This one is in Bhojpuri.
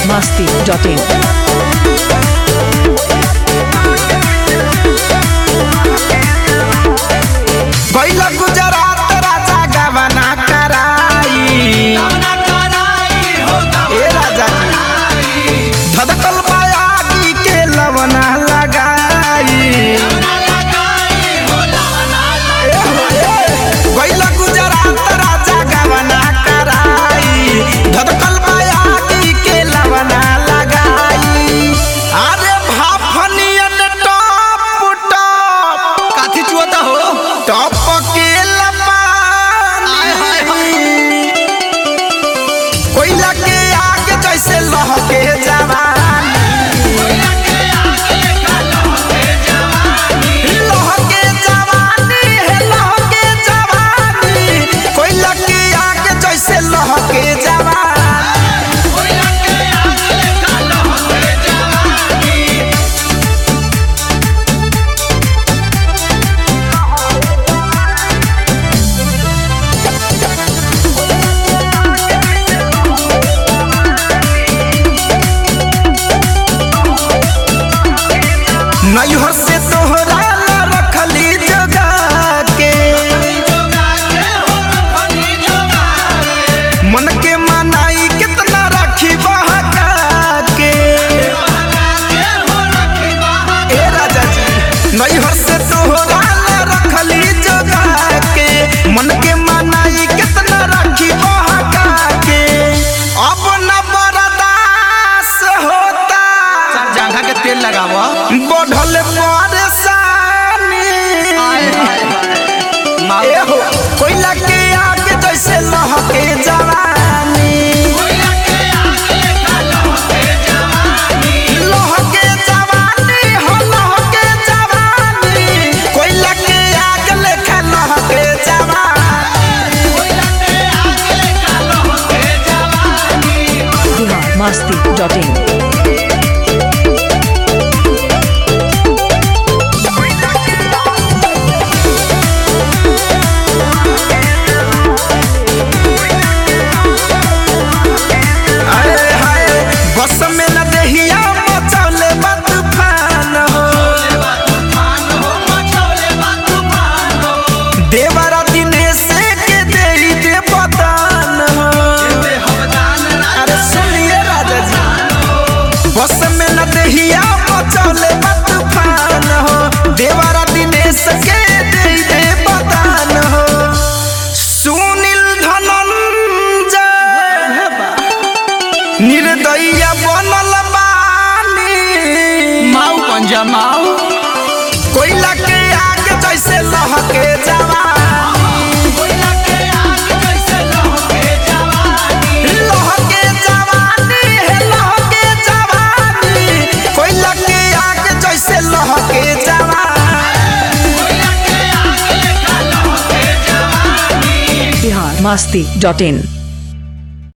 biharmasti.in गइला गुजरात राजा गवना कराई ए राजा धधकल बायागी के लवना लगाई गइला गुजरात राजा गवना कराई धधकल बायागी के लवना लगाई अरे भाफनियन टॉप टॉप काथी चुवता हो टॉप के कोयला के आग जैसे लहके जवानी लहके जवानी है लहके जवानी कोयला के आग जैसे लहके जवानी नैहर से तोहरा रखली जगा के मन के मनाई कितना राखी बहका के ए राजा जी नैहर से तोहरा रखली जगा के मन के मनाई कितना राखी बहका के अब न बर्दाश्त होता जंघा के तेल लगावा बढ़ल परेशानी ए हो कोयला के आग जैसे लहके जवानी लहके जवानी हो लहके जवानी कोयला के आग लेखा लहके जवानी biharmasti.in बस में न देहिया मचौले बा तूफान हो देवरा दिनेश के देई दे बदान हो अरे सुनिए राजा जी बस में न देहिया मचौले बा तूफान हो देवरा दिनेश के देई दे बदान हो सुनील धनंजय निर्दयिया बनल बानी माऊ पंजा माऊ कोयला के आग जैसे लहके जवानी लहके जवानी है लहके जवानी कोयला के आग जैसे लहके जवानी biharmasti.in